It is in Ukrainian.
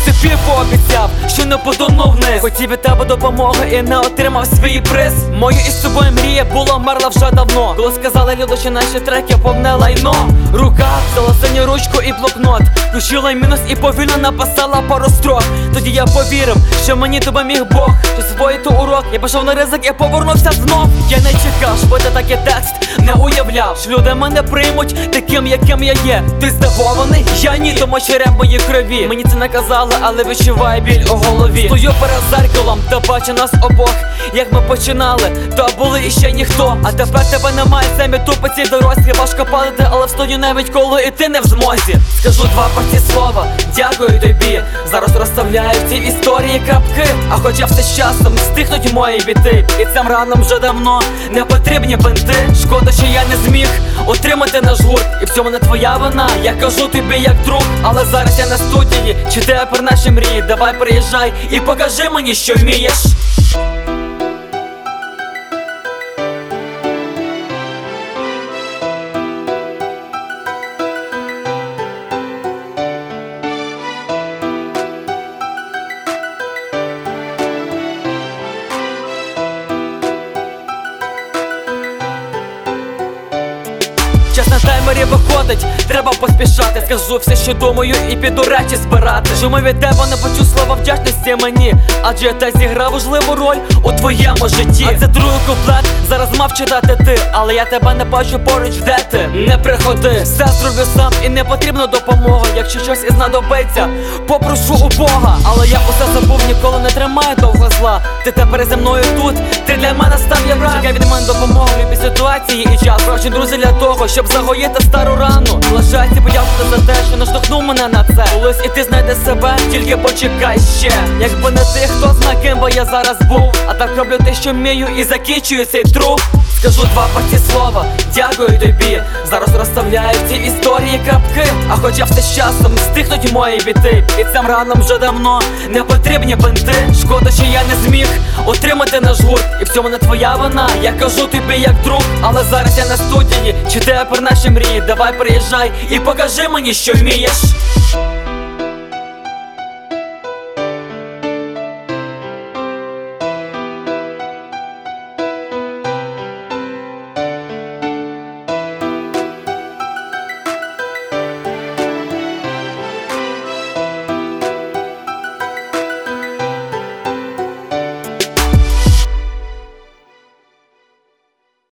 собі пообіцяв, що не потонув вниз. Хотів від тебе допомоги і не отримав свій приз. Мою із собою мрія була мерла вже давно. Коли сказали люди, що наші треки повне лайно. Рука взяла синю ручку і блокнот, включила мінус і повільно написала пару строк. Тоді я повірив, що мені допоміг Бог, що свої-то урок я пішов на ризик і повернувся знов. Я не чекав, що буде такий текст, не уявляв, що люди мене приймуть таким, яким я є. Ти здивований? Я ні, тому що реп мої крові. Мені це не казали, але відчуваю біль у голові. Стою перед зеркалом та бачу нас обох, як ми починали, то були іще ніхто. А тепер тебе немає, самі тупиці дорослі. Важко падати, але встою навіть коли і ти не в змозі. Скажу два прості слова, дякую тобі. Зараз розставляю в цій історії крапки. А хоча все з часом стихнуть мої біти, і цим ранам вже давно не потрібні бинти. Шкода, що я не зміг отримати наш гурт, і в цьому не твоя вина, я кажу тобі як друг. Але зараз я на студії, читаю про наші мрії. Давай приїжджай і покажи мені, що вмієш. Час на таймері виходить, треба поспішати. Скажу все, що думаю, і піду речі збирати. Чому від тебе не почув слова вдячності мені? Адже ти зіграв важливу роль у твоєму житті. А це другий куплет, зараз мав читати ти, але я тебе не бачу поруч, де ти? Не приходи, все зроблю сам і не потрібна допомога. Якщо щось і знадобиться, попрошу у Бога. Але я усе забув, ніколи не тримаю довго зла. Ти тепер зі мною тут, ти для мене став я брат. Чекай від мене допомоги в любій ситуації і час. Прочі, друзі, для того, щоб загоїти стару рану. Лишайся подякувати за те, що наштовхнув мене на це. Колись і ти знайдеш себе, тільки почекай ще. Якби не ти, хто зна, ким би я зараз був. А так роблю те, що вмію, і закінчую цей труп. Скажу два прості слова, дякую тобі. Зараз розставляю в цій історії крапки. А хоча все з часом стихнуть мої біти, і цим ранам вже давно не потрібні бинти. Шкода, що я не зміг отримати наш гурт, і в цьому не твоя вина, я кажу тобі як друг. Але зараз я на студії, читаю про наші мрії. Давай приїжджай і покажи мені, що вмієш.